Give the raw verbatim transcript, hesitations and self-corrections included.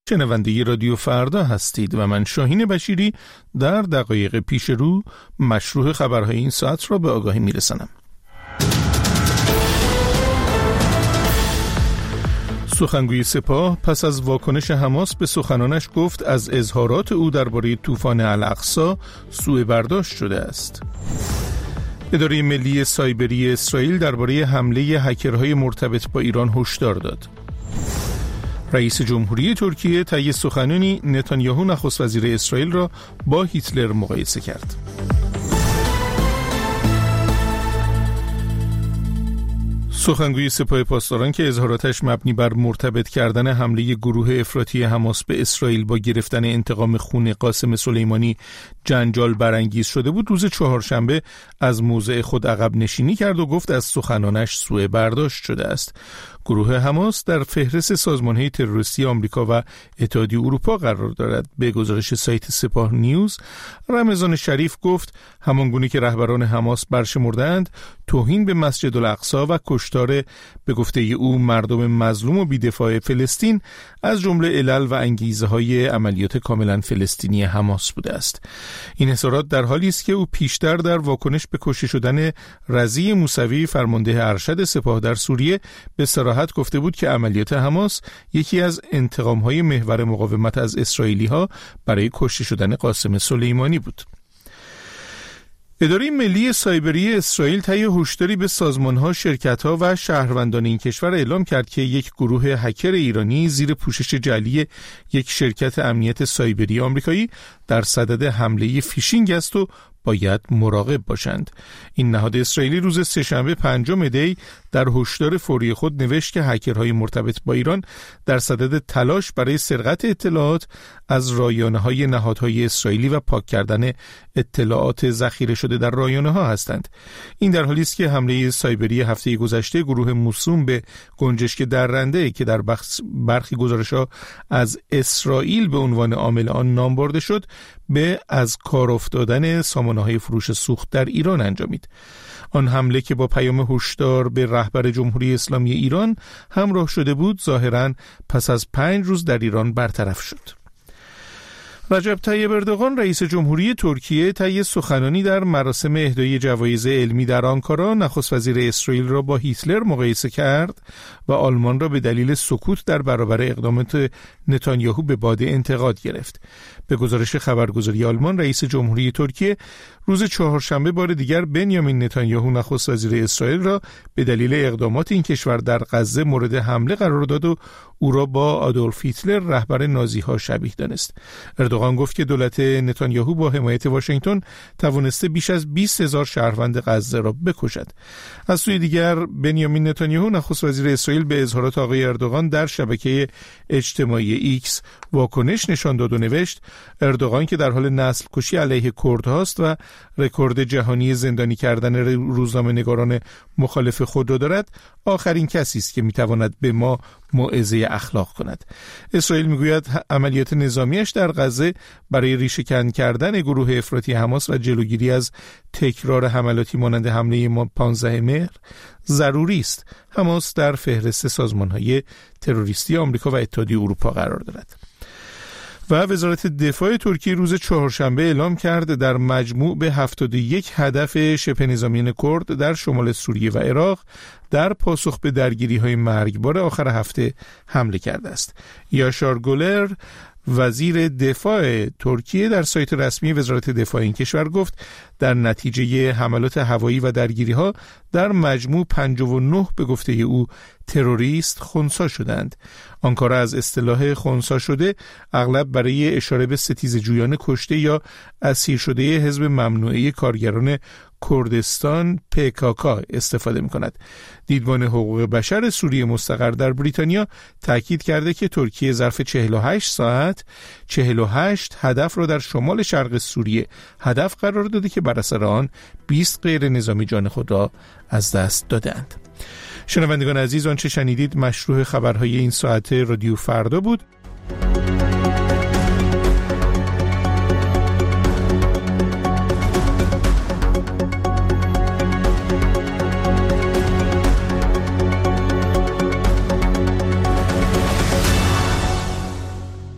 شنونده رادیو فردا هستید و من شاهین بشیری در دقایق پیش رو مشروع خبرهای این ساعت را به آگاهی میرسانم. سخنگوی سپاه پس از واکنش حماس به سخنانش گفت از اظهارات او درباره طوفان الاقصی سوء برداشت شده است. اداره ملی سایبری اسرائیل درباره حمله هکرهای مرتبط با ایران هشدار داد. رئیس جمهوری ترکیه طی سخنانی نتانیاهو نخست وزیر اسرائیل را با هیتلر مقایسه کرد. سخنگوی سپاه پاسداران که اظهاراتش مبنی بر مرتبط کردن حمله گروه افراطی حماس به اسرائیل با گرفتن انتقام خون قاسم سلیمانی جنجال برانگیز شده بود، روز چهارشنبه از موضع خود عقب نشینی کرد و گفت از سخنانش سوء برداشت شده است. گروه حماس در فهرست سازمان‌های تروریستی آمریکا و اتحادیه اروپا قرار دارد. به گزارش سایت سپاه نیوز، رمضان شریف گفت همانگونه که رهبران حماس برشمردند توهین به مسجد الاقصی و کشتار به گفته او مردم مظلوم و بی‌دفاع فلسطین از جمله علل و انگیزه‌های عملیات کاملا فلسطینی حماس بوده است. این اظهارات در حالی است که او پیشتر در واکنش به کشته شدن رضی موسوی فرمانده ارشد سپاه در سوریه به صراحت گفته بود که عملیات حماس یکی از انتقام‌های محور مقاومت از اسرائیلی‌ها برای کشته شدن قاسم سلیمانی بود. اداره ملی سایبری اسرائیل طی هشداری به سازمان‌ها، شرکت‌ها و شهروندان این کشور اعلام کرد که یک گروه هکر ایرانی زیر پوشش جعلی یک شرکت امنیت سایبری آمریکایی در صدد حمله فیشینگ است و باید مراقب باشند. این نهاد اسرائیلی روز سه‌شنبه پنجم دی در هشدار فوری خود نوشت که هکرهای مرتبط با ایران در صدد تلاش برای سرقت اطلاعات از رایانه‌های نهادهای اسرائیلی و پاک کردن اطلاعات ذخیره شده در رایانه‌ها هستند. این در حالی است که حمله سایبری هفته گذشته گروه موسوم به گنجشک درنده که در برخی گزارش‌ها از اسرائیل به عنوان عامل آن نام برده شد، به از کار افتادن سامانه‌های فروش سوخت در ایران انجامید. آن حمله که با پیام هشدار به رهبر جمهوری اسلامی ایران همراه شده بود، ظاهراً پس از پنج روز در ایران برطرف شد. رجب طیب اردوغان رئیس جمهوری ترکیه طی سخنانی در مراسم اهدای جوایز علمی در آنکارا نخست وزیر اسرائیل را با هیتلر مقایسه کرد و آلمان را به دلیل سکوت در برابر اقدامات نتانیاهو به باد انتقاد گرفت. به گزارش خبرگزاری آلمان، رئیس جمهوری ترکیه روز چهارشنبه بار دیگر بنیامین نتانیاهو نخست وزیر اسرائیل را به دلیل اقدامات این کشور در غزه مورد حمله قرار داد و او را با آدولف هیتلر رهبر نازی‌ها شبیه دانست. اردوغان گفت که دولت نتانیاهو با حمایت واشنگتن توانسته بیش از بیست هزار شهروند غزه را بکشد. از سوی دیگر بنیامین نتانیاهو نخست وزیر اسرائیل به اظهارات آقای اردوغان در شبکه اجتماعی ایکس واکنش نشان داد و نوشت اردوغان که در حال نسل کشی علیه کردهاست و رکورد جهانی زندانی کردن روزنامه‌نگاران مخالف خود را دارد، آخرین کسی است که میتواند به ما موعظه اخلاق کند. اسرائیل میگوید عملیات نظامیش در غزه برای ریشه‌کن کردن گروه افراطی حماس و جلوگیری از تکرار حملاتی مانند حمله ما پانزده مهر ضروری است. حماس در فهرست سازمان‌های تروریستی آمریکا و اتحادیه اروپا قرار دارد. و وزارت دفاع ترکیه روز چهارشنبه اعلام کرد در مجموع به هفتاد و یک هدف شبه نظامیان کرد در شمال سوریه و عراق در پاسخ به درگیری‌های مرگبار آخر هفته حمله کرده است. یاشار گولر وزیر دفاع ترکیه در سایت رسمی وزارت دفاع این کشور گفت در نتیجه حملات هوایی و درگیری‌ها در مجموع پنجاه و نه به گفته او تروریست خنثی شدند. آنکارا از اصطلاح خنثی شده اغلب برای اشاره به ستیزجویان کشته یا اسیر شده حزب ممنوعه کارگران کردستان پیکاکا استفاده می‌کند. دیدبان حقوق بشر سوریه مستقر در بریتانیا تاکید کرده که ترکیه ظرف چهل و هشت ساعت چهل و هشت هدف را در شمال شرق سوریه هدف قرار داده که بر اثر آن بیست غیر نظامی جان خود را از دست دادند. شنوندگان عزیز، آنچه شنیدید مشروع خبرهای این ساعت رادیو فردا بود.